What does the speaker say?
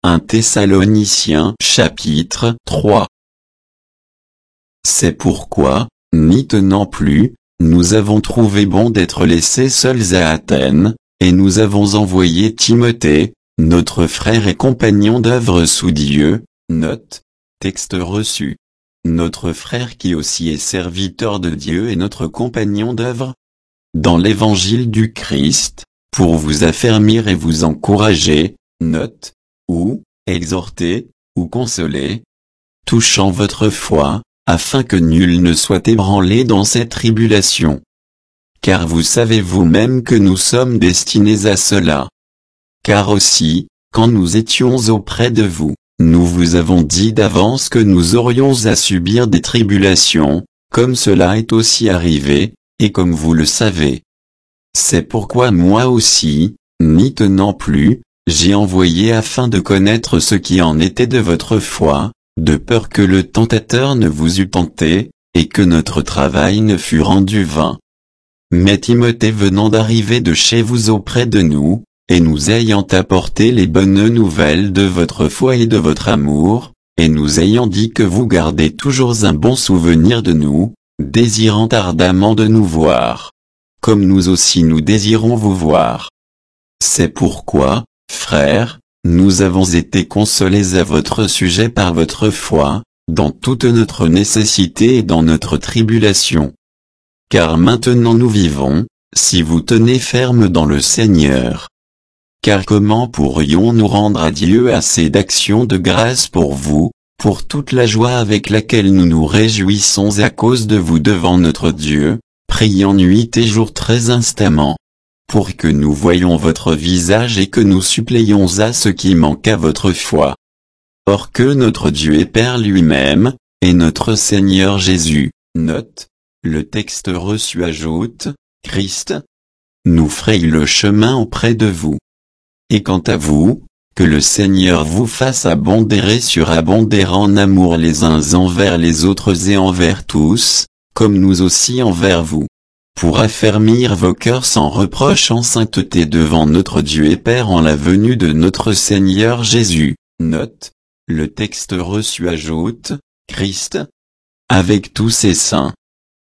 1 Thessaloniciens chapitre 3. C'est pourquoi, n'y tenant plus, nous avons trouvé bon d'être laissés seuls à Athènes, et nous avons envoyé Timothée, notre frère et compagnon d'œuvre sous Dieu, note, texte reçu. Notre frère qui aussi est serviteur de Dieu et notre compagnon d'œuvre, dans l'évangile du Christ, pour vous affermir et vous encourager, note, ou, exhorter, ou consoler, touchant votre foi, afin que nul ne soit ébranlé dans cette tribulation. Car vous savez vous-même que nous sommes destinés à cela. Car aussi, quand nous étions auprès de vous, nous vous avons dit d'avance que nous aurions à subir des tribulations, comme cela est aussi arrivé, et comme vous le savez. C'est pourquoi moi aussi, n'y tenant plus, j'ai envoyé afin de connaître ce qui en était de votre foi, de peur que le tentateur ne vous eût tenté, et que notre travail ne fût rendu vain. Mais Timothée venant d'arriver de chez vous auprès de nous, et nous ayant apporté les bonnes nouvelles de votre foi et de votre amour, et nous ayant dit que vous gardez toujours un bon souvenir de nous, désirant ardemment de nous voir. Comme nous aussi nous désirons vous voir. C'est pourquoi, frères, nous avons été consolés à votre sujet par votre foi, dans toute notre nécessité et dans notre tribulation. Car maintenant nous vivons, si vous tenez ferme dans le Seigneur. Car comment pourrions-nous rendre à Dieu assez d'actions de grâce pour vous, pour toute la joie avec laquelle nous nous réjouissons à cause de vous devant notre Dieu, priant nuit et jour très instamment, pour que nous voyions votre visage et que nous suppléions à ce qui manque à votre foi. Or que notre Dieu et Père lui-même, et notre Seigneur Jésus, note, le texte reçu ajoute, Christ, nous fraye le chemin auprès de vous. Et quant à vous, que le Seigneur vous fasse abonder et surabonder en amour les uns envers les autres et envers tous, comme nous aussi envers vous, pour affermir vos cœurs sans reproche en sainteté devant notre Dieu et Père en la venue de notre Seigneur Jésus. Note, le texte reçu ajoute, Christ, avec tous ses saints.